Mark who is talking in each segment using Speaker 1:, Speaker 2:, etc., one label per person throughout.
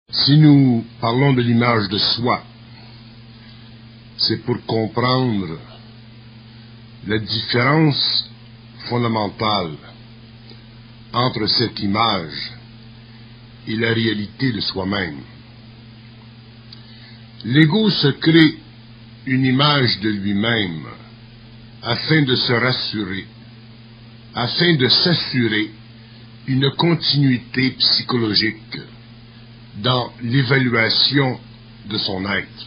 Speaker 1: Si nous parlons de l'image de soi, c'est pour comprendre la différence fondamentale entre cette image et la réalité de soi-même. L'ego se crée une image de lui-même afin de se rassurer, afin de s'assurer une continuité psychologique dans l'évaluation de son être.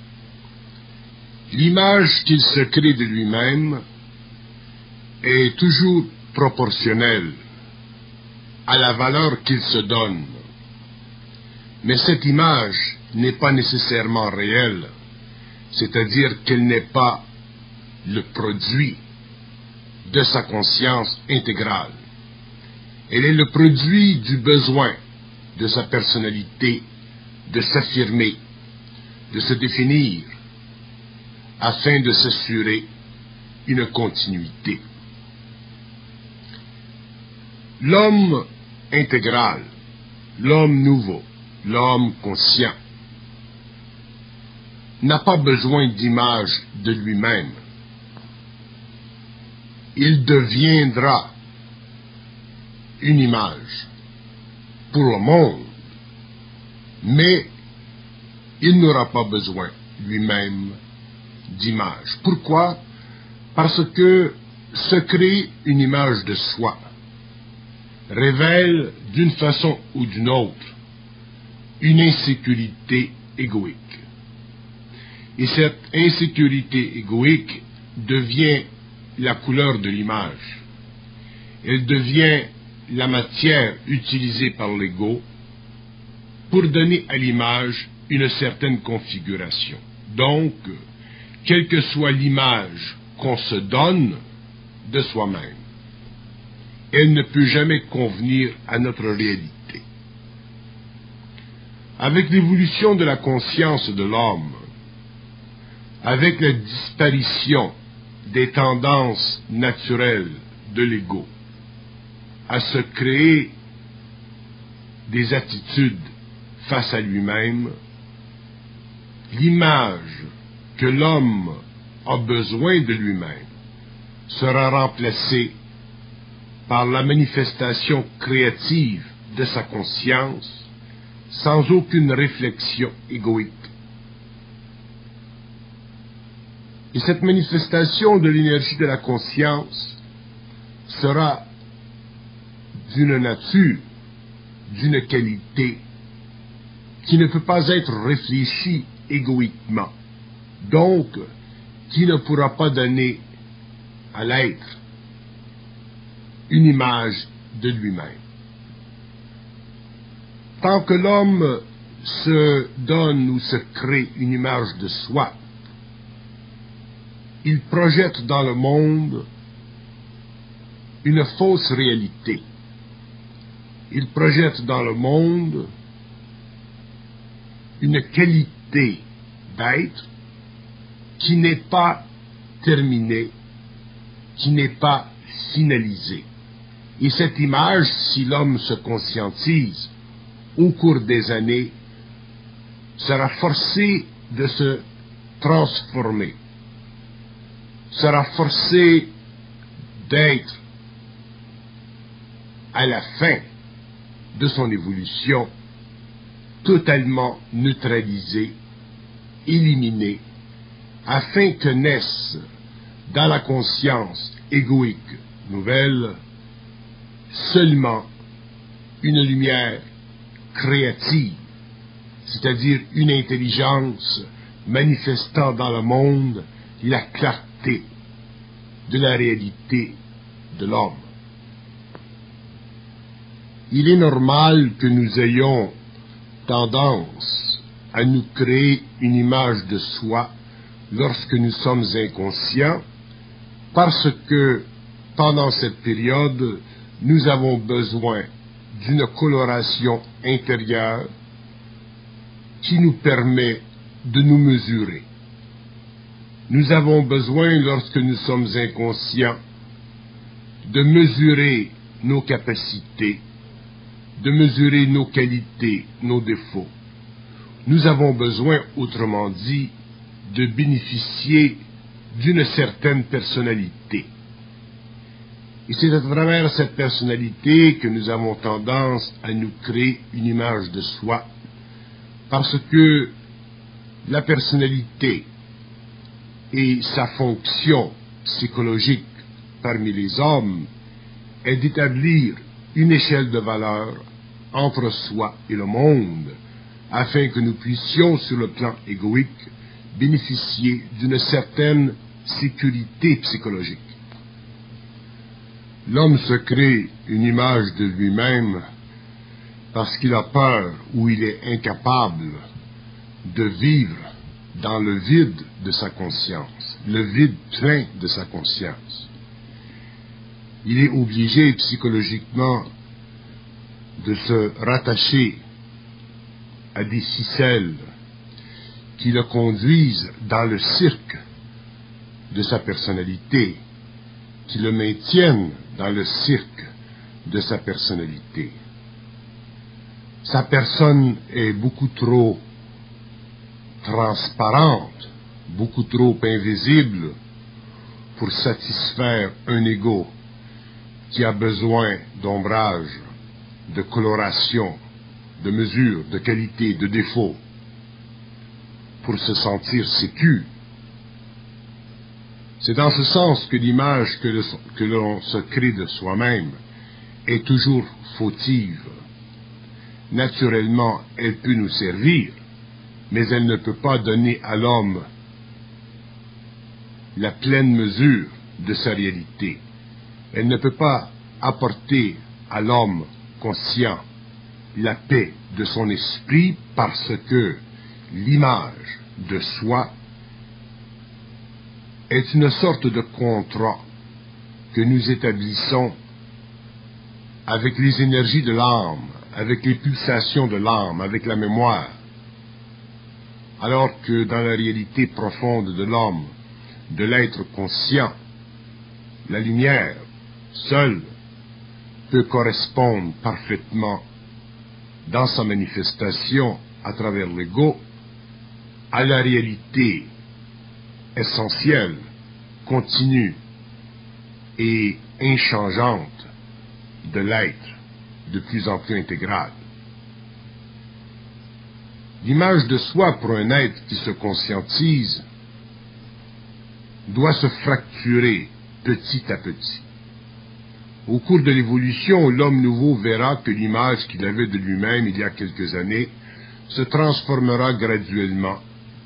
Speaker 1: L'image qu'il se crée de lui-même est toujours proportionnelle à la valeur qu'il se donne. Mais cette image n'est pas nécessairement réelle, c'est-à-dire qu'elle n'est pas le produit de sa conscience intégrale. Elle est le produit du besoin de sa personnalité de s'affirmer, de se définir, afin de s'assurer une continuité. L'homme intégral, l'homme nouveau, l'homme conscient, n'a pas besoin d'image de lui-même. Il deviendra une image pour le monde, mais il n'aura pas besoin lui-même d'image. Pourquoi? Parce que se créer une image de soi révèle d'une façon ou d'une autre une insécurité égoïque. Et cette insécurité égoïque devient la couleur de l'image. Elle devient la matière utilisée par l'ego pour donner à l'image une certaine configuration. Donc, quelle que soit l'image qu'on se donne de soi-même, elle ne peut jamais convenir à notre réalité. Avec l'évolution de la conscience de l'homme, avec la disparition des tendances naturelles de l'ego à se créer des attitudes face à lui-même, l'image que l'homme a besoin de lui-même sera remplacée par la manifestation créative de sa conscience sans aucune réflexion égoïque. Et cette manifestation de l'énergie de la conscience sera d'une nature, d'une qualité qui ne peut pas être réfléchie égoïquement, donc qui ne pourra pas donner à l'être une image de lui-même. Tant que l'homme se donne ou se crée une image de soi, il projette dans le monde une fausse réalité. Il projette dans le monde une qualité d'être qui n'est pas terminée, qui n'est pas finalisée. Et cette image, si l'homme se conscientise au cours des années, sera forcé de se transformer, sera forcé d'être à la fin de son évolution totalement neutralisé, éliminé, afin que naisse dans la conscience égoïque nouvelle seulement une lumière créative, c'est-à-dire une intelligence manifestant dans le monde la clarté de la réalité de l'homme. Il est normal que nous ayons tendance à nous créer une image de soi lorsque nous sommes inconscients, parce que pendant cette période, nous avons besoin d'une coloration intérieure qui nous permet de nous mesurer. Nous avons besoin, lorsque nous sommes inconscients, de mesurer nos capacités, de mesurer nos qualités, nos défauts, nous avons besoin, autrement dit, de bénéficier d'une certaine personnalité. Et c'est à travers cette personnalité que nous avons tendance à nous créer une image de soi, parce que la personnalité et sa fonction psychologique parmi les hommes est d'établir une échelle de valeur entre soi et le monde, afin que nous puissions, sur le plan égoïque, bénéficier d'une certaine sécurité psychologique. L'homme se crée une image de lui-même parce qu'il a peur ou il est incapable de vivre dans le vide de sa conscience, le vide plein de sa conscience. Il est obligé psychologiquement de se rattacher à des ficelles qui le conduisent dans le cirque de sa personnalité, qui le maintiennent dans le cirque de sa personnalité. Sa personne est beaucoup trop transparente, beaucoup trop invisible pour satisfaire un ego qui a besoin d'ombrage, de coloration, de mesure, de qualité, de défaut, pour se sentir sécu. C'est dans ce sens que l'image que l'on se crée de soi-même est toujours fautive. Naturellement, elle peut nous servir, mais elle ne peut pas donner à l'homme la pleine mesure de sa réalité. Elle ne peut pas apporter à l'homme conscient la paix de son esprit, parce que l'image de soi est une sorte de contrat que nous établissons avec les énergies de l'âme, avec les pulsations de l'âme, avec la mémoire, alors que dans la réalité profonde de l'homme, de l'être conscient, la lumière seule peut correspondre parfaitement dans sa manifestation à travers l'ego à la réalité essentielle, continue et inchangeante de l'être de plus en plus intégral. L'image de soi pour un être qui se conscientise doit se fracturer petit à petit. Au cours de l'évolution, l'homme nouveau verra que l'image qu'il avait de lui-même il y a quelques années se transformera graduellement,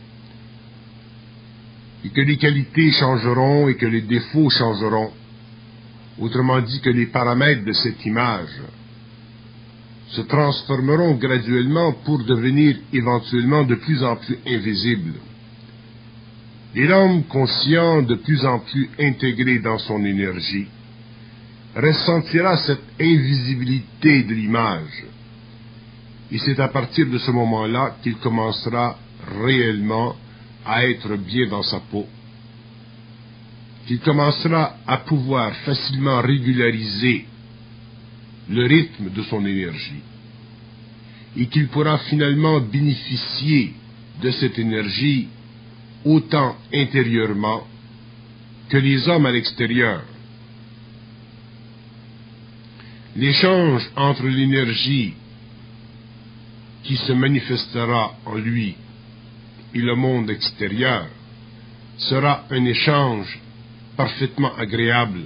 Speaker 1: et que les qualités changeront et que les défauts changeront. Autrement dit, que les paramètres de cette image se transformeront graduellement pour devenir éventuellement de plus en plus invisibles. Et l'homme conscient, de plus en plus intégré dans son énergie, ressentira cette invisibilité de l'image. Et c'est à partir de ce moment-là qu'il commencera réellement à être bien dans sa peau, qu'il commencera à pouvoir facilement régulariser le rythme de son énergie, et qu'il pourra finalement bénéficier de cette énergie autant intérieurement que les hommes à l'extérieur. L'échange entre l'énergie qui se manifestera en lui et le monde extérieur sera un échange parfaitement agréable.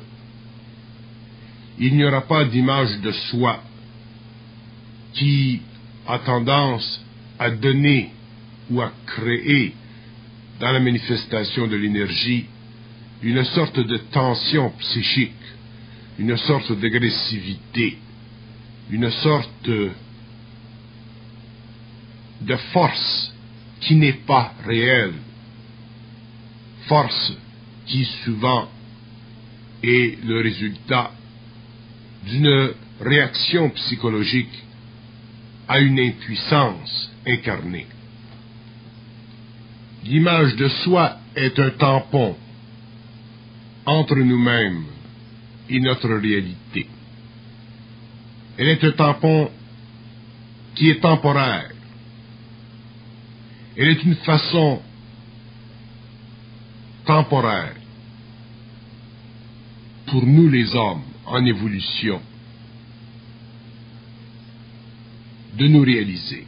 Speaker 1: Il n'y aura pas d'image de soi qui a tendance à donner ou à créer dans la manifestation de l'énergie une sorte de tension psychique, une sorte d'agressivité, une sorte de force qui n'est pas réelle, force qui souvent est le résultat d'une réaction psychologique à une impuissance incarnée. L'image de soi est un tampon entre nous-mêmes et notre réalité. Elle est un tampon qui est temporaire, Elle est une façon temporaire pour nous les hommes en évolution de nous réaliser.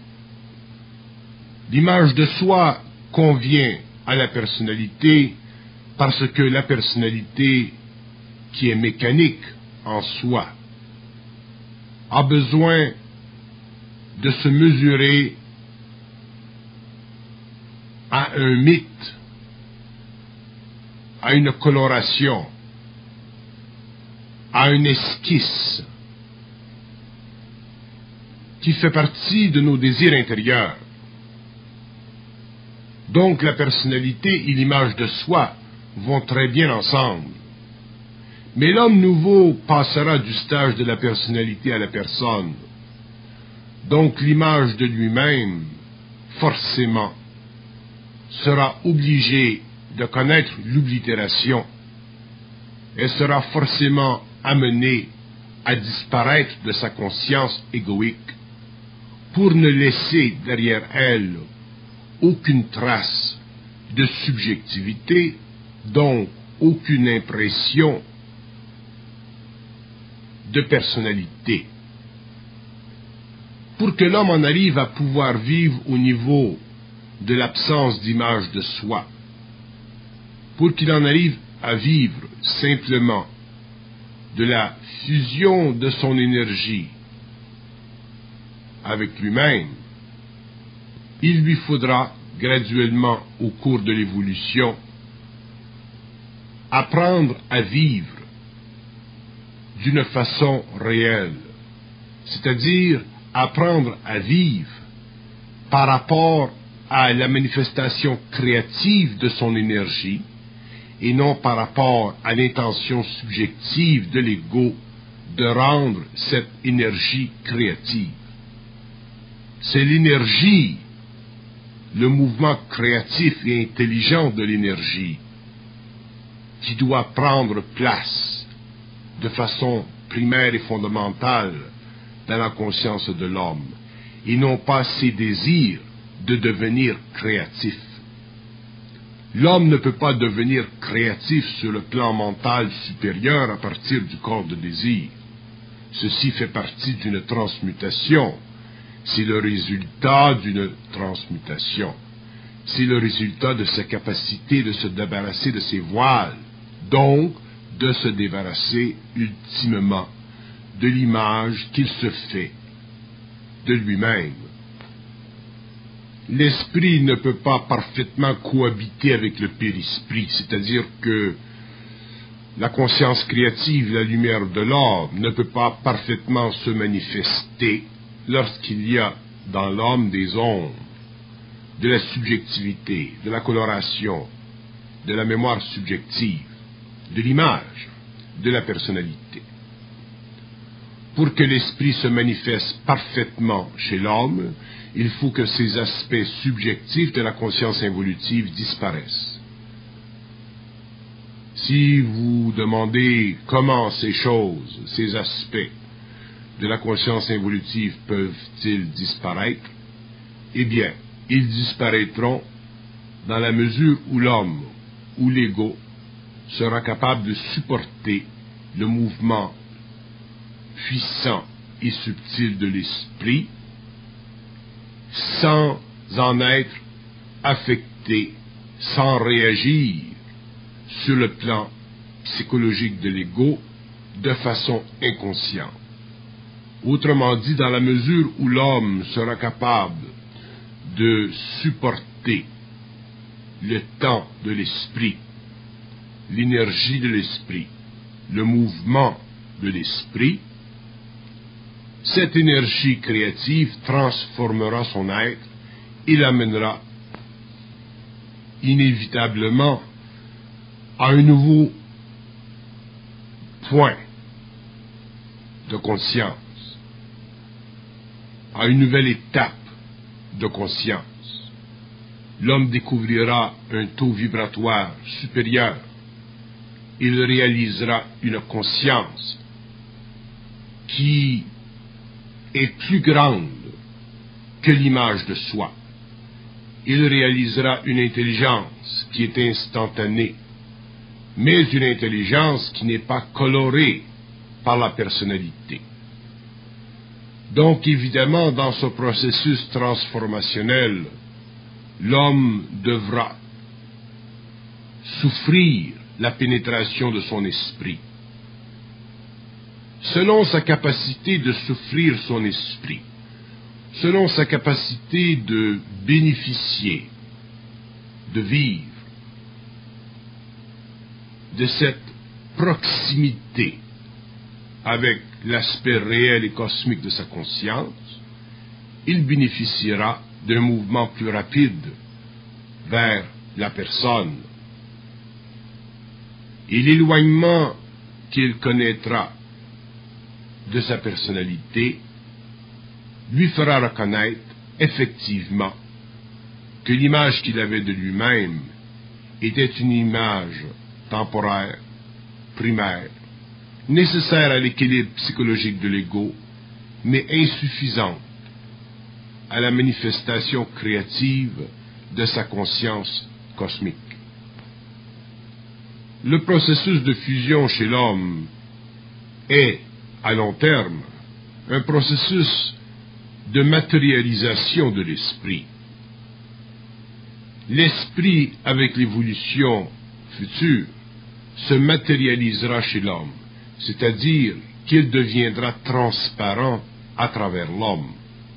Speaker 1: L'image de soi convient à la personnalité parce que la personnalité qui est mécanique en soi a besoin de se mesurer à un mythe, à une coloration, à une esquisse qui fait partie de nos désirs intérieurs. Donc la personnalité et l'image de soi vont très bien ensemble. Mais l'homme nouveau passera du stage de la personnalité à la personne. Donc l'image de lui-même, forcément, sera obligée de connaître l'oblitération et sera forcément amenée à disparaître de sa conscience égoïque pour ne laisser derrière elle aucune trace de subjectivité, donc aucune impression de personnalité. Pour que l'homme en arrive à pouvoir vivre au niveau de l'absence d'image de soi, pour qu'il en arrive à vivre simplement de la fusion de son énergie avec lui-même, il lui faudra graduellement au cours de l'évolution apprendre à vivre d'une façon réelle, c'est-à-dire apprendre à vivre par rapport à la manifestation créative de son énergie et non par rapport à l'intention subjective de l'ego de rendre cette énergie créative. C'est l'énergie, le mouvement créatif et intelligent de l'énergie qui doit prendre place de façon primaire et fondamentale dans la conscience de l'homme, et non pas ses désirs de devenir créatif. L'homme ne peut pas devenir créatif sur le plan mental supérieur à partir du corps de désir. Ceci fait partie d'une transmutation. C'est le résultat d'une transmutation. C'est le résultat de sa capacité de se débarrasser de ses voiles, donc de se débarrasser ultimement de l'image qu'il se fait de lui-même. L'esprit ne peut pas parfaitement cohabiter avec le périsprit, c'est-à-dire que la conscience créative, la lumière de l'homme, ne peut pas parfaitement se manifester lorsqu'il y a dans l'homme des ombres, de la subjectivité, de la coloration, de la mémoire subjective, de l'image, de la personnalité. Pour que l'esprit se manifeste parfaitement chez l'homme, il faut que ces aspects subjectifs de la conscience involutive disparaissent. Si vous demandez comment ces choses, ces aspects de la conscience involutive peuvent-ils disparaître, eh bien, ils disparaîtront dans la mesure où l'homme, ou l'ego, sera capable de supporter le mouvement puissant et subtil de l'esprit sans en être affecté, sans réagir sur le plan psychologique de l'ego de façon inconsciente. Autrement dit, dans la mesure où l'homme sera capable de supporter le temps de l'esprit, l'énergie de l'esprit, le mouvement de l'esprit, cette énergie créative transformera son être et l'amènera inévitablement à un nouveau point de conscience, à une nouvelle étape de conscience. L'homme découvrira un taux vibratoire supérieur. Il réalisera une conscience qui est plus grande que l'image de soi. il réalisera une intelligence qui est instantanée, mais une intelligence qui n'est pas colorée par la personnalité. Donc évidemment, dans ce processus transformationnel, l'homme devra souffrir la pénétration de son esprit. Selon sa capacité de souffrir son esprit, selon sa capacité de bénéficier, de vivre de cette proximité avec l'aspect réel et cosmique de sa conscience, il bénéficiera d'un mouvement plus rapide vers la personne. Et l'éloignement qu'il connaîtra de sa personnalité lui fera reconnaître effectivement que l'image qu'il avait de lui-même était une image temporaire, primaire, nécessaire à l'équilibre psychologique de l'ego, mais insuffisante à la manifestation créative de sa conscience cosmique. Le processus de fusion chez l'homme est, à long terme, un processus de matérialisation de l'esprit. L'esprit, avec l'évolution future, se matérialisera chez l'homme, c'est-à-dire qu'il deviendra transparent à travers l'homme.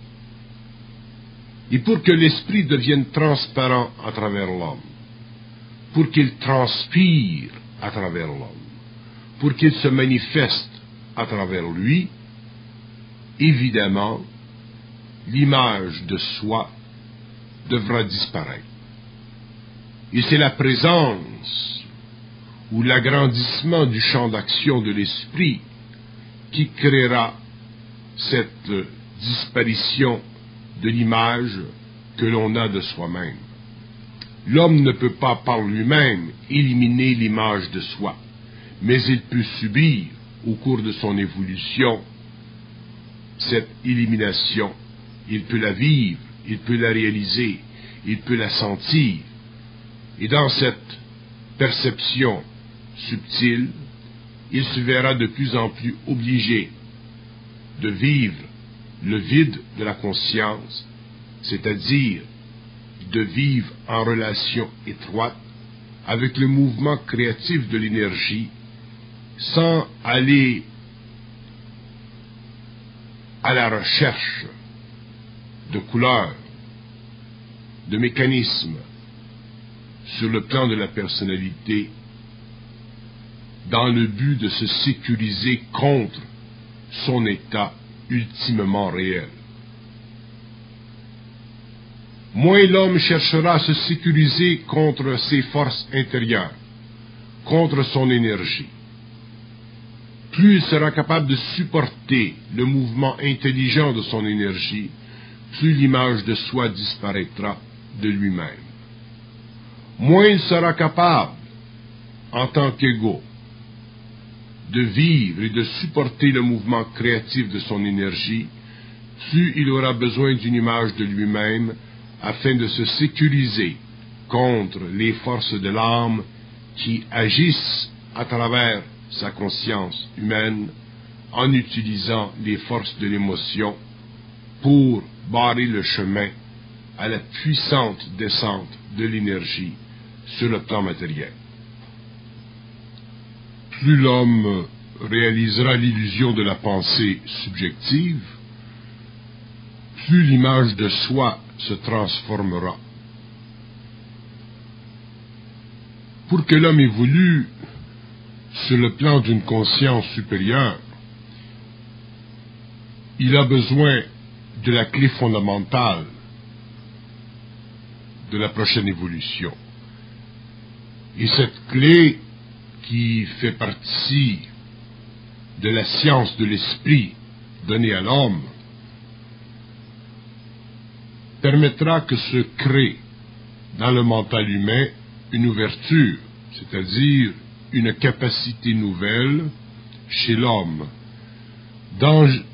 Speaker 1: Et pour que l'esprit devienne transparent à travers l'homme, pour qu'il transpire à travers l'homme, pour qu'il se manifeste à travers lui, évidemment, l'image de soi devra disparaître. Et c'est la présence ou l'agrandissement du champ d'action de l'esprit qui créera cette disparition de l'image que l'on a de soi-même. L'homme ne peut pas par lui-même éliminer l'image de soi, mais il peut subir au cours de son évolution cette élimination. Il peut la vivre, il peut la réaliser, il peut la sentir. Et dans cette perception subtile, il se verra de plus en plus obligé de vivre le vide de la conscience, c'est-à-dire de vivre en relation étroite avec le mouvement créatif de l'énergie, sans aller à la recherche de couleurs, de mécanismes sur le plan de la personnalité, dans le but de se sécuriser contre son état ultimement réel. Moins l'homme cherchera à se sécuriser contre ses forces intérieures, contre son énergie, plus il sera capable de supporter le mouvement intelligent de son énergie, plus l'image de soi disparaîtra de lui-même. Moins il sera capable, en tant qu'ego, de vivre et de supporter le mouvement créatif de son énergie, plus il aura besoin d'une image de lui-même afin de se sécuriser contre les forces de l'âme qui agissent à travers sa conscience humaine en utilisant les forces de l'émotion pour barrer le chemin à la puissante descente de l'énergie sur le plan matériel. Plus l'homme réalisera l'illusion de la pensée subjective, plus l'image de soi se transformera. Pour que l'homme évolue sur le plan d'une conscience supérieure, il a besoin de la clé fondamentale de la prochaine évolution. Et cette clé, qui fait partie de la science de l'esprit donnée à l'homme, permettra que se crée dans le mental humain une ouverture, c'est-à-dire une capacité nouvelle chez l'homme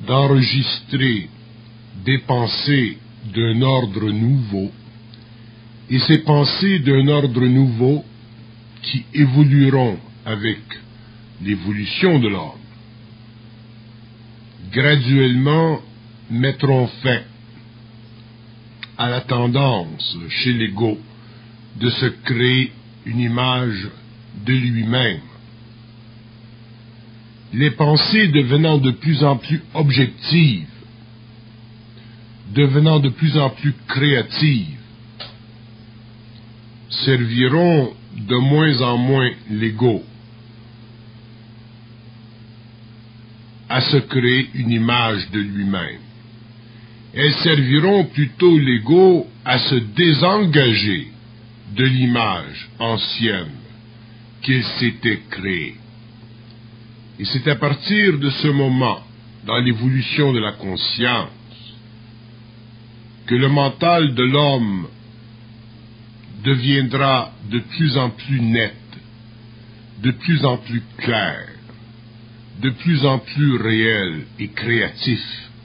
Speaker 1: d'enregistrer des pensées d'un ordre nouveau et ses pensées d'un ordre nouveau qui évolueront avec l'évolution de l'homme, graduellement mettront fin à la tendance chez l'ego de se créer une image de lui-même. Les pensées devenant de plus en plus objectives, devenant de plus en plus créatives, serviront de moins en moins l'ego à se créer une image de lui-même. Elles serviront plutôt l'ego à se désengager de l'image ancienne qu'il s'était créée. Et c'est à partir de ce moment, dans l'évolution de la conscience, que le mental de l'homme deviendra de plus en plus net, de plus en plus clair, de plus en plus réel et créatif.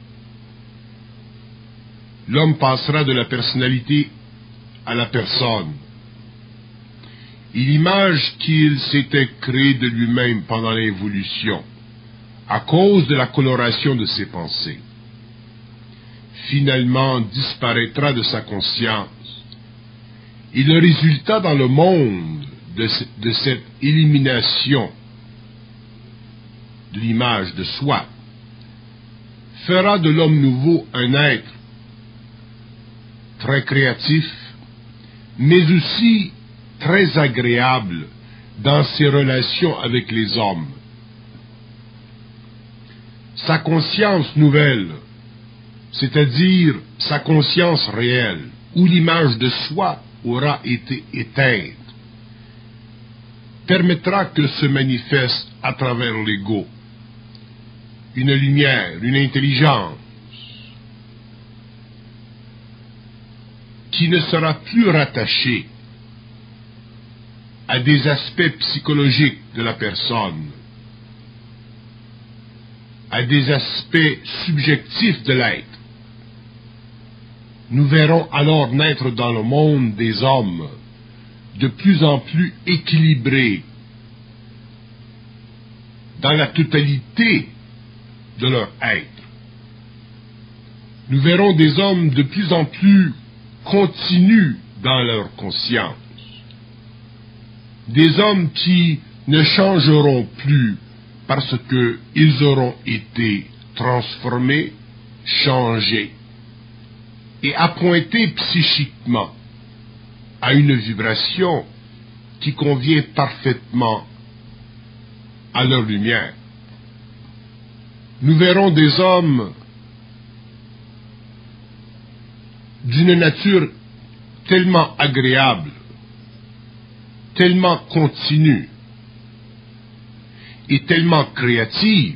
Speaker 1: L'homme passera de la personnalité à la personne. Et l'image qu'il s'était créée de lui-même pendant l'évolution, à cause de la coloration de ses pensées, finalement disparaîtra de sa conscience. Et le résultat dans le monde de cette élimination de l'image de soi fera de l'homme nouveau un être très créatif, mais aussi très agréable dans ses relations avec les hommes. Sa conscience nouvelle, c'est-à-dire sa conscience réelle, où l'image de soi aura été éteinte, permettra que se manifeste à travers l'ego une lumière, une intelligence qui ne sera plus rattachée à des aspects psychologiques de la personne, à des aspects subjectifs de l'être. Nous verrons alors naître dans le monde des hommes de plus en plus équilibrés dans la totalité de leur être. Nous verrons des hommes de plus en plus continus dans leur conscience. Des hommes qui ne changeront plus parce qu'ils auront été transformés, changés et appointés psychiquement à une vibration qui convient parfaitement à leur lumière. Nous verrons des hommes d'une nature tellement agréable, tellement continue et tellement créative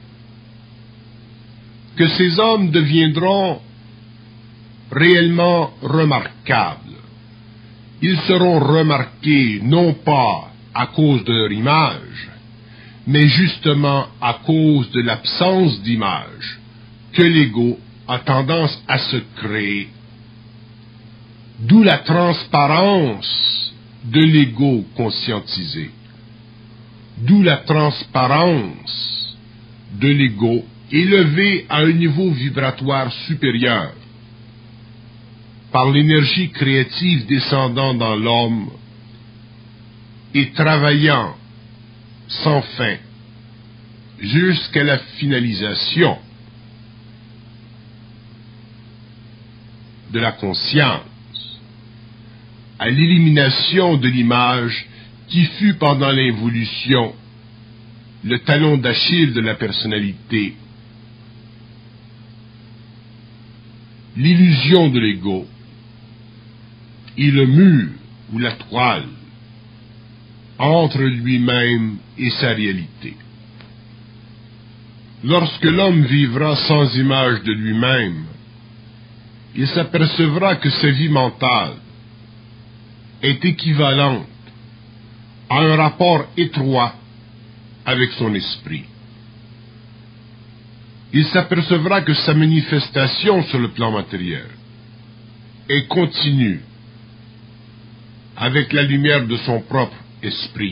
Speaker 1: que ces hommes deviendront réellement remarquables. Ils seront remarqués non pas à cause de leur image, mais justement à cause de l'absence d'image que l'ego a tendance à se créer. D'où la transparence de l'ego conscientisé. D'où la transparence de l'ego élevé à un niveau vibratoire supérieur par l'énergie créative descendant dans l'homme et travaillant sans fin jusqu'à la finalisation de la conscience, à l'élimination de l'image qui fut pendant l'évolution le talon d'Achille de la personnalité, l'illusion de l'ego et le mur ou la toile entre lui-même et sa réalité. Lorsque l'homme vivra sans image de lui-même, il s'apercevra que sa vie mentale est équivalente à un rapport étroit avec son esprit. Il s'apercevra que sa manifestation sur le plan matériel est continue avec la lumière de son propre esprit.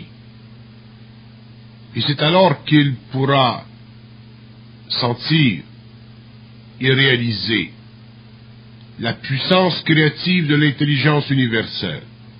Speaker 1: Et c'est alors qu'il pourra sentir et réaliser la puissance créative de l'intelligence universelle,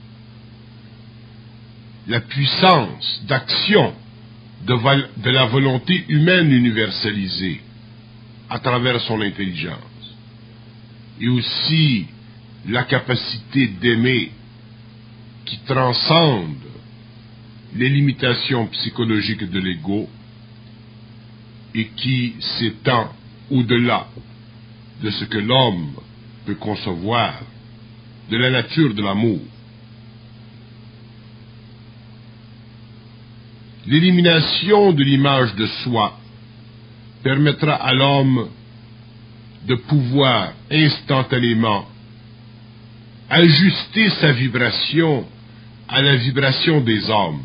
Speaker 1: la puissance d'action de la volonté humaine universalisée à travers son intelligence, et aussi la capacité d'aimer qui transcende les limitations psychologiques de l'ego et qui s'étend au-delà de ce que l'homme peut concevoir de la nature de l'amour. L'élimination de l'image de soi permettra à l'homme de pouvoir instantanément ajuster sa vibration à la vibration des hommes.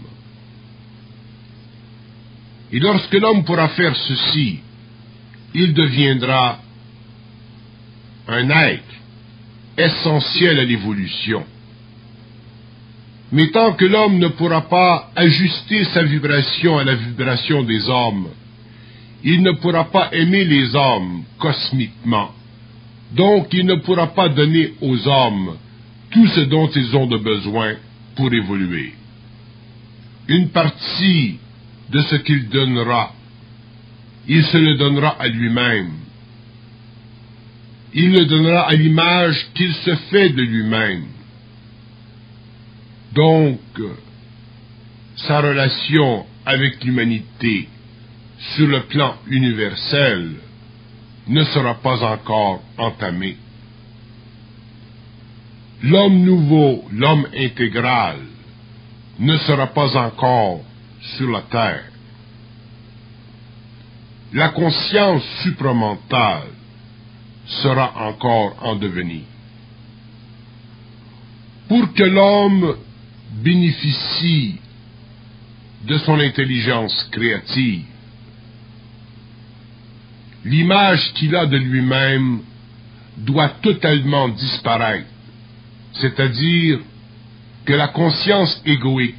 Speaker 1: Et lorsque l'homme pourra faire ceci, il deviendra un être essentiel à l'évolution. Mais tant que l'homme ne pourra pas ajuster sa vibration à la vibration des hommes, il ne pourra pas aimer les hommes cosmiquement. Donc il ne pourra pas donner aux hommes tout ce dont ils ont de besoin pour évoluer. Une partie de ce qu'il donnera, il se le donnera à lui-même. Il le donnera à l'image qu'il se fait de lui-même. Donc, sa relation avec l'humanité sur le plan universel ne sera pas encore entamée. L'homme nouveau, l'homme intégral, ne sera pas encore sur la terre. La conscience supramentale sera encore en devenir. Pour que l'homme bénéficie de son intelligence créative, l'image qu'il a de lui-même doit totalement disparaître, c'est-à-dire que la conscience égoïque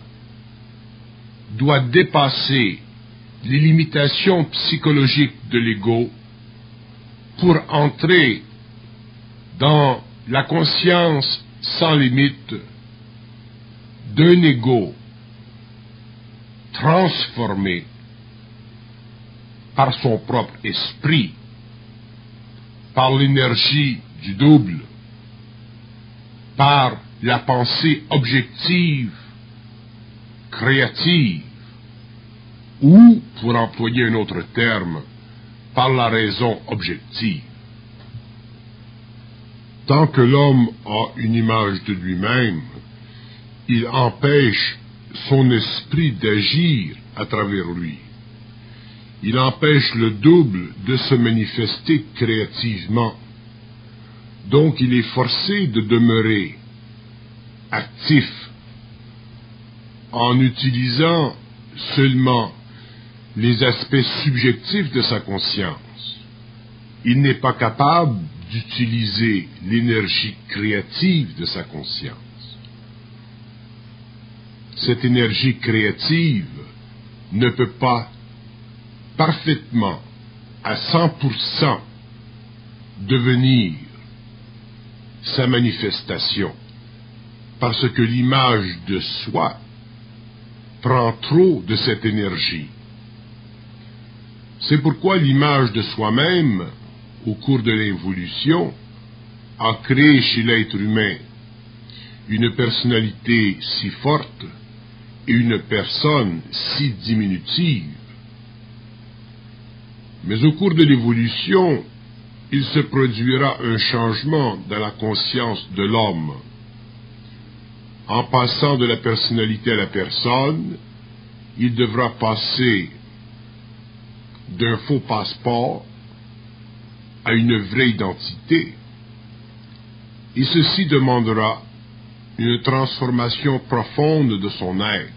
Speaker 1: doit dépasser les limitations psychologiques de l'ego pour entrer dans la conscience sans limite d'un ego transformé par son propre esprit, par l'énergie du double, par la pensée objective, créative, ou, pour employer un autre terme, par la raison objective. Tant que l'homme a une image de lui-même, il empêche son esprit d'agir à travers lui. Il empêche le double de se manifester créativement. Donc il est forcé de demeurer actif en utilisant seulement les aspects subjectifs de sa conscience. Il n'est pas capable d'utiliser l'énergie créative de sa conscience. Cette énergie créative ne peut pas parfaitement, à 100%, devenir sa manifestation, parce que l'image de soi prend trop de cette énergie. C'est pourquoi l'image de soi-même, au cours de l'évolution, a créé chez l'être humain une personnalité si forte et une personne si diminutive. Mais au cours de l'évolution, il se produira un changement dans la conscience de l'homme. En passant de la personnalité à la personne, il devra passer d'un faux passeport à une vraie identité. Et ceci demandera une transformation profonde de son être,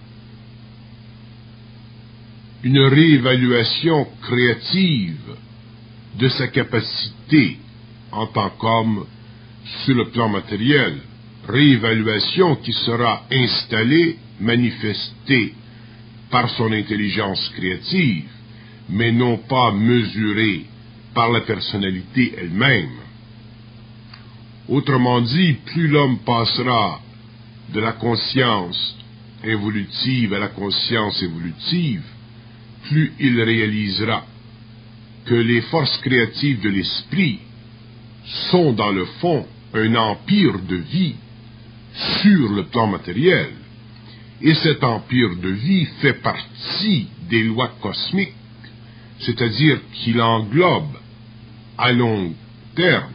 Speaker 1: une réévaluation créative de sa capacité en tant qu'homme sur le plan matériel, réévaluation qui sera installée, manifestée par son intelligence créative, mais non pas mesurée par la personnalité elle-même. Autrement dit, plus l'homme passera de la conscience involutive à la conscience évolutive, plus il réalisera que les forces créatives de l'esprit sont dans le fond un empire de vie sur le plan matériel, et cet empire de vie fait partie des lois cosmiques, c'est-à-dire qu'il englobe à long terme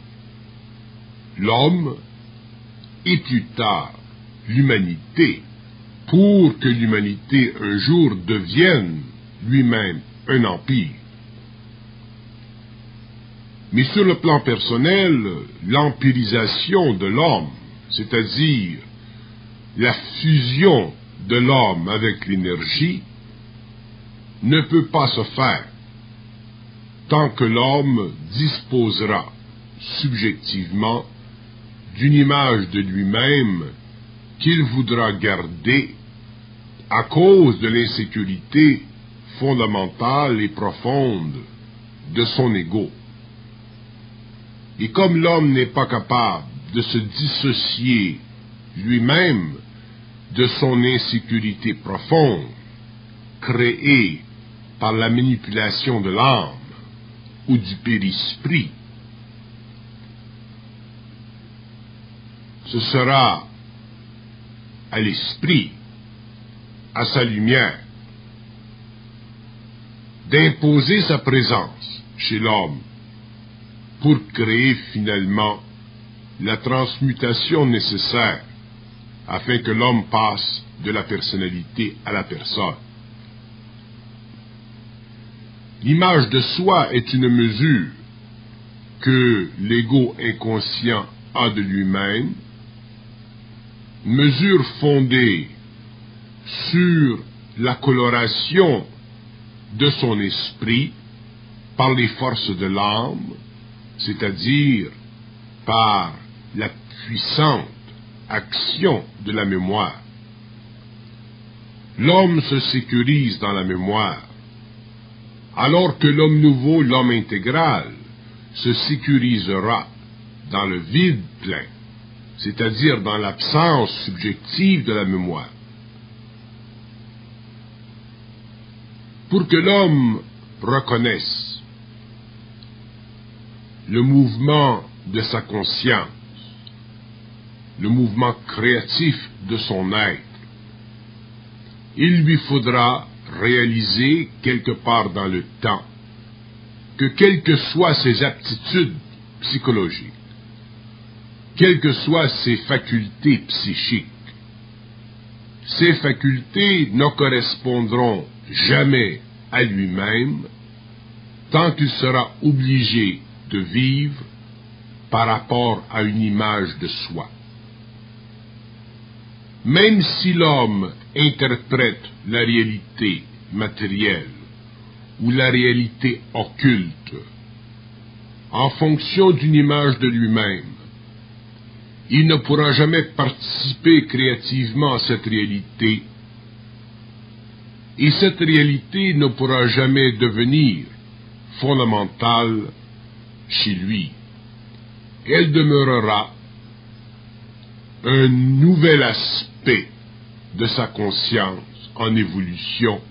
Speaker 1: l'homme et plus tard l'humanité, pour que l'humanité un jour devienne lui-même un empire. Mais sur le plan personnel, l'empirisation de l'homme, c'est-à-dire la fusion de l'homme avec l'énergie, ne peut pas se faire tant que l'homme disposera subjectivement d'une image de lui-même qu'il voudra garder à cause de l'insécurité fondamentale et profonde de son ego. Et comme l'homme n'est pas capable de se dissocier lui-même de son insécurité profonde, créée par la manipulation de l'âme ou du périsprit, ce sera à l'esprit, à sa lumière, d'imposer sa présence chez l'homme pour créer finalement la transmutation nécessaire afin que l'homme passe de la personnalité à la personne. L'image de soi est une mesure que l'ego inconscient a de lui-même, mesure fondée sur la coloration de son esprit par les forces de l'âme, c'est-à-dire par la puissante action de la mémoire. L'homme se sécurise dans la mémoire, alors que l'homme nouveau, l'homme intégral, se sécurisera dans le vide plein, c'est-à-dire dans l'absence subjective de la mémoire. Pour que l'homme reconnaisse le mouvement de sa conscience, le mouvement créatif de son être, il lui faudra réaliser quelque part dans le temps que quelles que soient ses aptitudes psychologiques, quelles que soient ses facultés psychiques, ces facultés ne correspondront jamais à lui-même tant qu'il sera obligé de vivre par rapport à une image de soi. Même si l'homme interprète la réalité matérielle ou la réalité occulte en fonction d'une image de lui-même, il ne pourra jamais participer créativement à cette réalité, et cette réalité ne pourra jamais devenir fondamentale chez lui. Elle demeurera un nouvel aspect de sa conscience en évolution,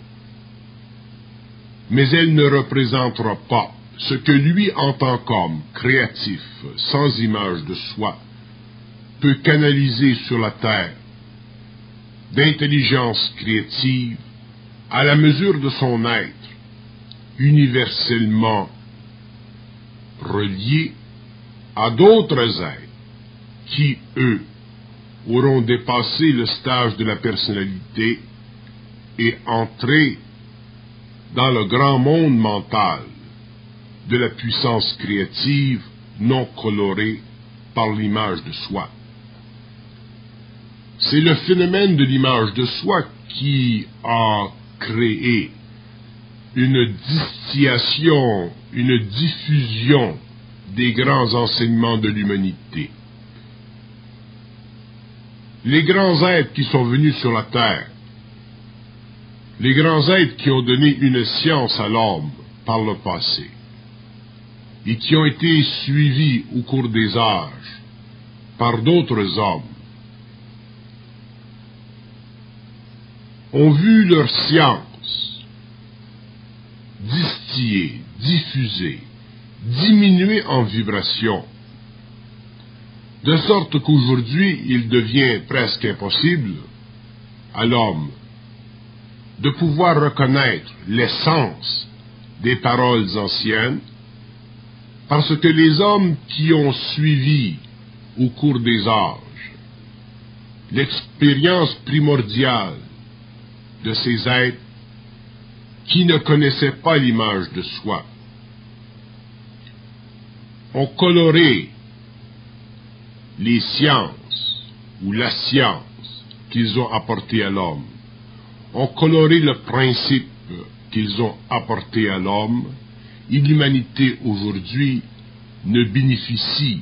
Speaker 1: mais elle ne représentera pas ce que lui entend comme créatif, sans image de soi, peut canaliser sur la terre d'intelligence créative à la mesure de son être, universellement relié à d'autres êtres qui, eux, auront dépassé le stage de la personnalité et entré dans le grand monde mental de la puissance créative non colorée par l'image de soi. C'est le phénomène de l'image de soi qui a créé une distillation, une diffusion des grands enseignements de l'humanité. les grands êtres qui sont venus sur la terre, les grands êtres qui ont donné une science à l'homme par le passé, et qui ont été suivis au cours des âges par d'autres hommes, ont vu leur science distiller, diffuser, diminuer en vibration, de sorte qu'aujourd'hui il devient presque impossible à l'homme de pouvoir reconnaître l'essence des paroles anciennes, parce que les hommes qui ont suivi au cours des âges l'expérience primordiale de ces êtres qui ne connaissaient pas l'image de soi, ont coloré les sciences ou la science qu'ils ont apportée à l'homme, ont coloré le principe qu'ils ont apporté à l'homme, et l'humanité aujourd'hui ne bénéficie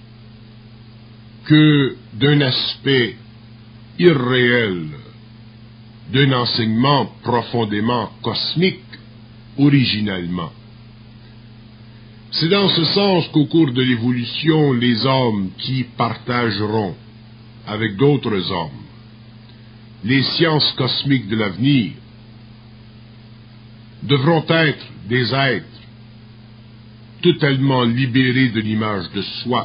Speaker 1: que d'un aspect irréel, d'un enseignement profondément cosmique originalement. C'est dans ce sens qu'au cours de l'évolution, les hommes qui partageront avec d'autres hommes les sciences cosmiques de l'avenir devront être des êtres totalement libérés de l'image de soi,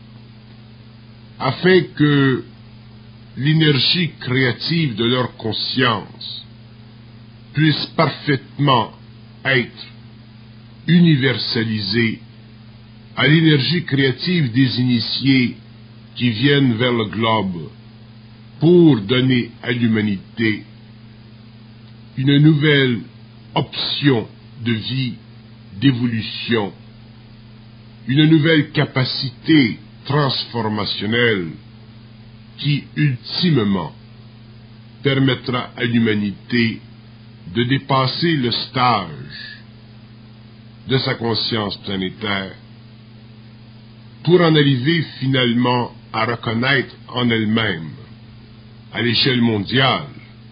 Speaker 1: afin que l'énergie créative de leur conscience puisse parfaitement être universalisée à l'énergie créative des initiés qui viennent vers le globe pour donner à l'humanité une nouvelle option de vie, d'évolution, une nouvelle capacité transformationnelle qui, ultimement, permettra à l'humanité de dépasser le stage de sa conscience planétaire pour en arriver finalement à reconnaître en elle-même, à l'échelle mondiale,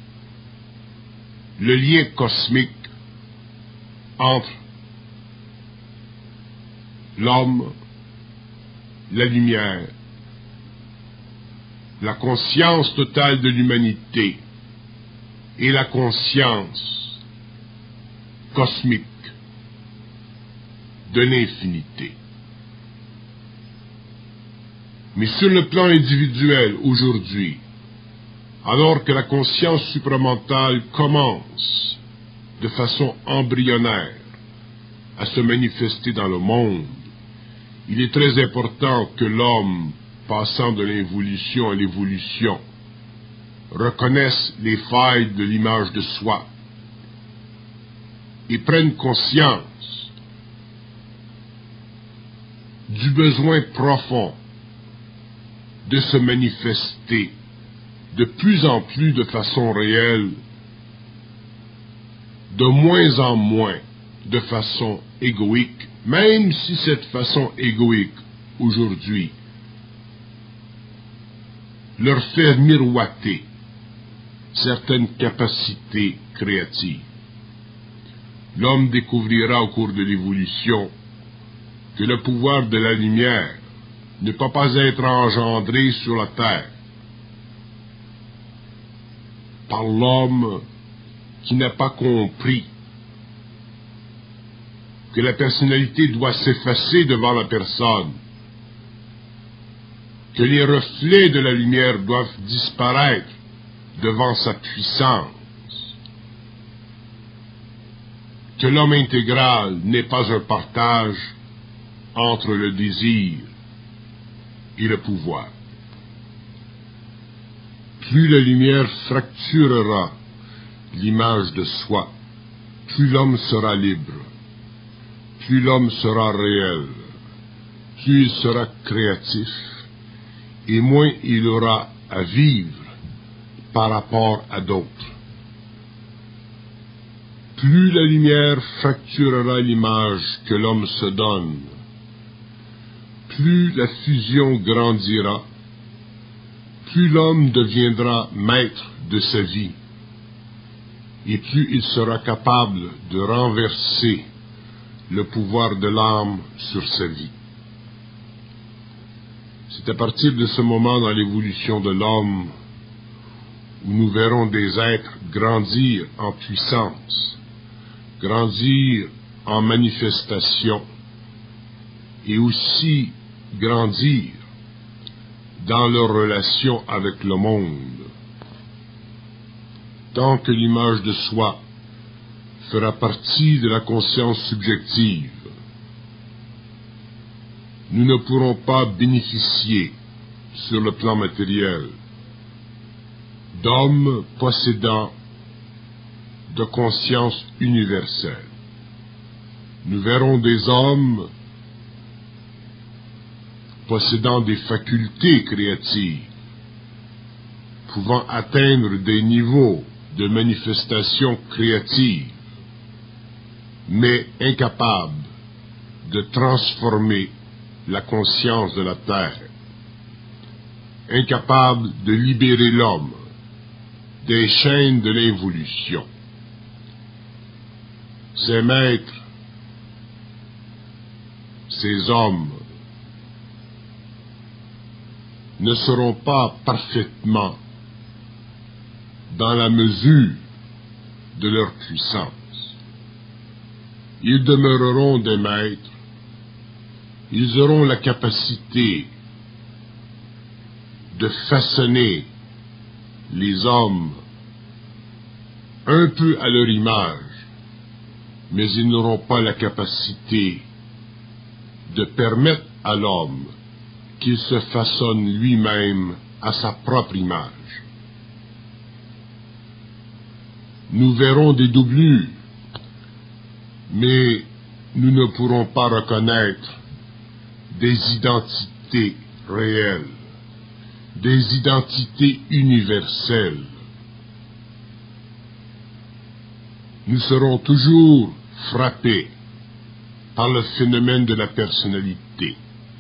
Speaker 1: le lien cosmique entre l'homme, la lumière, la conscience totale de l'humanité et la conscience cosmique de l'infinité. Mais sur le plan individuel, aujourd'hui, alors que la conscience supramentale commence de façon embryonnaire à se manifester dans le monde, il est très important que l'homme, passant de l'involution à l'évolution, reconnaisse les failles de l'image de soi et prenne conscience du besoin profond de se manifester de plus en plus de façon réelle, de moins en moins de façon égoïque, même si cette façon égoïque, aujourd'hui, leur fait miroiter certaines capacités créatives. L'homme découvrira au cours de l'évolution que le pouvoir de la lumière ne peut pas être engendré sur la terre par l'homme qui n'a pas compris que la personnalité doit s'effacer devant la personne, que les reflets de la lumière doivent disparaître devant sa puissance, que l'homme intégral n'est pas un partage entre le désir et le pouvoir. Plus la lumière fracturera l'image de soi, plus l'homme sera libre, plus l'homme sera réel, plus il sera créatif, et moins il aura à vivre par rapport à d'autres. Plus la lumière fracturera l'image que l'homme se donne, plus la fusion grandira, plus l'homme deviendra maître de sa vie, et plus il sera capable de renverser le pouvoir de l'âme sur sa vie. C'est à partir de ce moment dans l'évolution de l'homme où nous verrons des êtres grandir en puissance, grandir en manifestation, et aussi grandir dans leur relation avec le monde. Tant que l'image de soi fera partie de la conscience subjective, nous ne pourrons pas bénéficier sur le plan matériel d'hommes possédant de conscience universelle. Nous verrons des hommes possédant des facultés créatives, pouvant atteindre des niveaux de manifestation créative, mais incapables de transformer la conscience de la terre, incapables de libérer l'homme des chaînes de l'évolution. Ces maîtres, ces hommes, ne seront pas parfaitement dans la mesure de leur puissance. Ils demeureront des maîtres, ils auront la capacité de façonner les hommes un peu à leur image, mais ils n'auront pas la capacité de permettre à l'homme qu'il se façonne lui-même à sa propre image. Nous verrons des doublures, mais nous ne pourrons pas reconnaître des identités réelles, des identités universelles. Nous serons toujours frappés par le phénomène de la personnalité.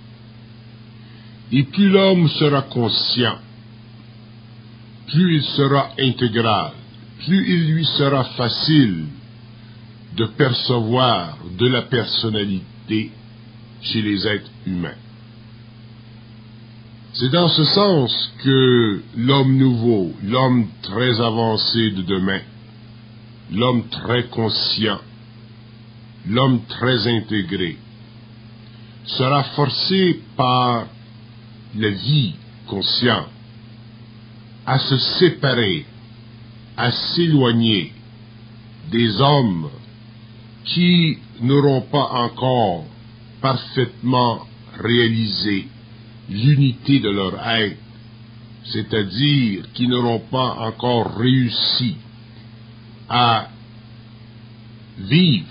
Speaker 1: Et plus l'homme sera conscient, plus il sera intégral, plus il lui sera facile de percevoir de la personnalité chez les êtres humains. C'est dans ce sens que l'homme nouveau, l'homme très avancé de demain, l'homme très conscient, l'homme très intégré, sera forcé par la vie consciente à se séparer, à s'éloigner des hommes qui n'auront pas encore parfaitement réalisé l'unité de leur être, c'est-à-dire qui n'auront pas encore réussi à vivre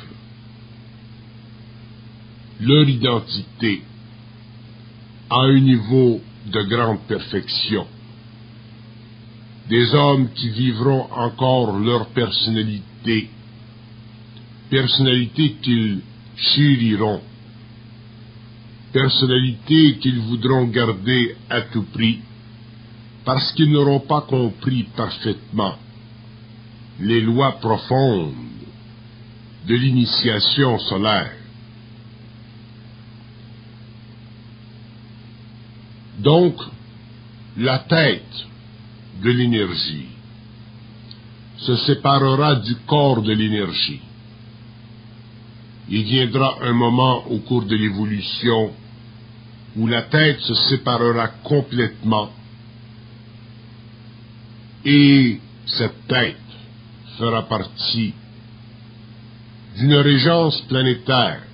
Speaker 1: leur identité à un niveau de grande perfection. Des hommes qui vivront encore leur personnalité qu'ils chériront, personnalité qu'ils voudront garder à tout prix, parce qu'ils n'auront pas compris parfaitement les lois profondes de l'initiation solaire. Donc, la tête de l'énergie se séparera du corps de l'énergie. Il viendra un moment au cours de l'évolution où la tête se séparera complètement et cette tête fera partie d'une régence planétaire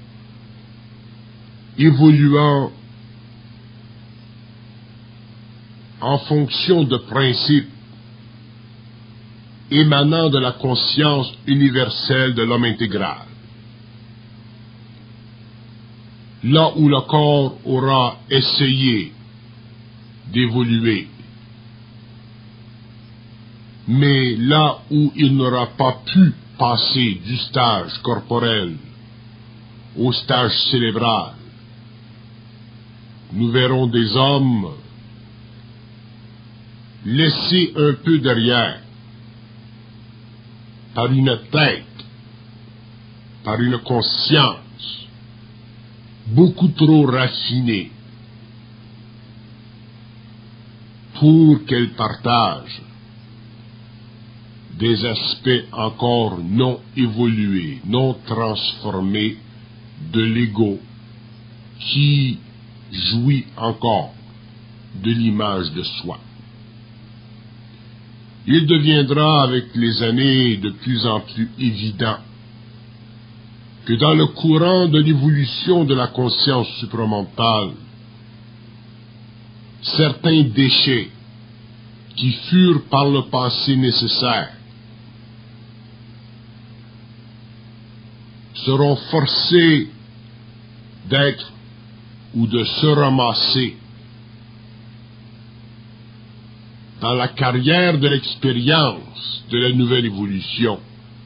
Speaker 1: évoluant en fonction de principes émanant de la conscience universelle de l'homme intégral. Là où le corps aura essayé d'évoluer, mais là où il n'aura pas pu passer du stage corporel au stage cérébral, nous verrons des hommes laissés un peu derrière par une tête, par une conscience beaucoup trop raffinée pour qu'elle partage des aspects encore non évolués, non transformés de l'ego qui jouit encore de l'image de soi. Il deviendra avec les années de plus en plus évident que dans le courant de l'évolution de la conscience supramentale, certains déchets qui furent par le passé nécessaires seront forcés d'être ou de se ramasser dans la carrière de l'expérience de la nouvelle évolution,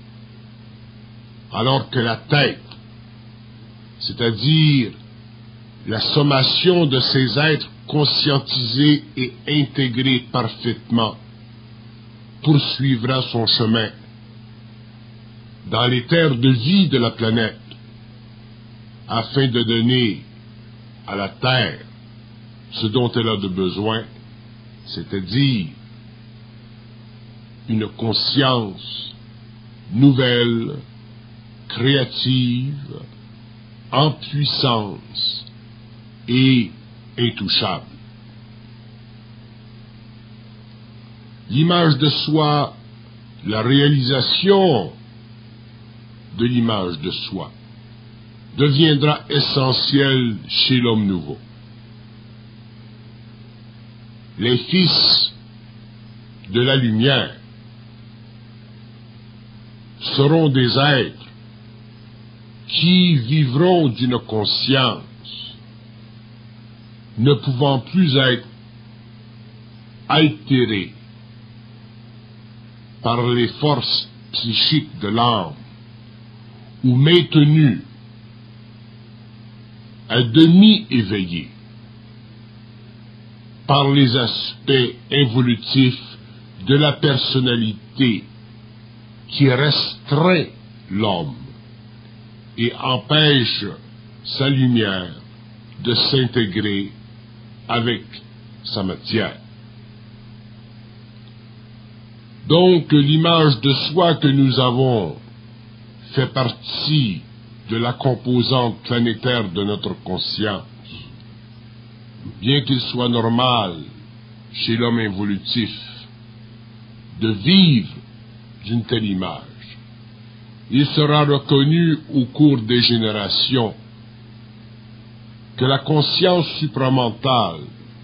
Speaker 1: alors que la tête, c'est-à-dire la sommation de ces êtres conscientisés et intégrés parfaitement, poursuivra son chemin dans les terres de vie de la planète, afin de donner à la Terre ce dont elle a de besoin, c'est-à-dire une conscience nouvelle, créative, en puissance et intouchable. L'image de soi, la réalisation de l'image de soi, deviendra essentielle chez l'homme nouveau. Les fils de la lumière seront des êtres qui vivront d'une conscience ne pouvant plus être altérée par les forces psychiques de l'âme ou maintenue à demi éveillée par les aspects évolutifs de la personnalité qui restreint l'homme et empêche sa lumière de s'intégrer avec sa matière. Donc l'image de soi que nous avons fait partie de la composante planétaire de notre conscience. Bien qu'il soit normal chez l'homme évolutif de vivre d'une telle image, il sera reconnu au cours des générations que la conscience supramentale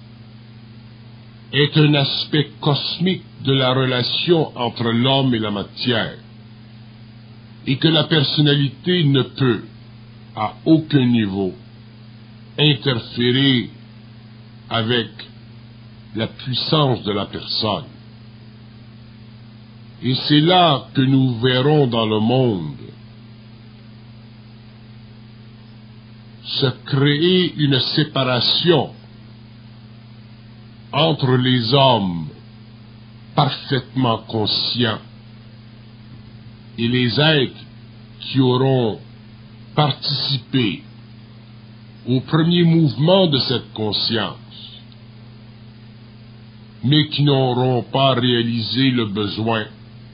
Speaker 1: est un aspect cosmique de la relation entre l'homme et la matière, et que la personnalité ne peut, à aucun niveau, interférer avec la puissance de la personne. Et c'est là que nous verrons dans le monde se créer une séparation entre les hommes parfaitement conscients et les êtres qui auront participé au premier mouvement de cette conscience, mais qui n'auront pas réalisé le besoin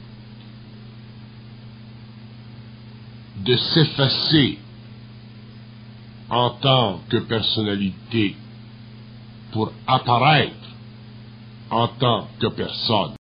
Speaker 1: de s'effacer en tant que personnalité pour apparaître en tant que personne.